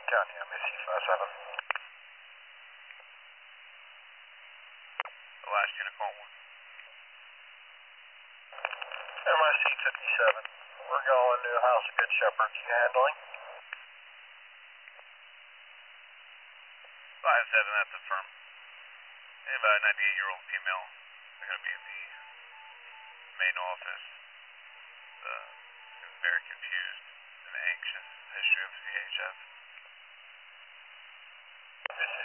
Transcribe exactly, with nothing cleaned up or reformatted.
County, M I C five seven. The last unit, call one. M I C fifty-seven. We're going to House of Good Shepherd. You handling? five seven, that's affirm. And about a ninety-eight-year-old female. They're going to be in the main office. Uh, very confused and anxious. History of C H F. Miss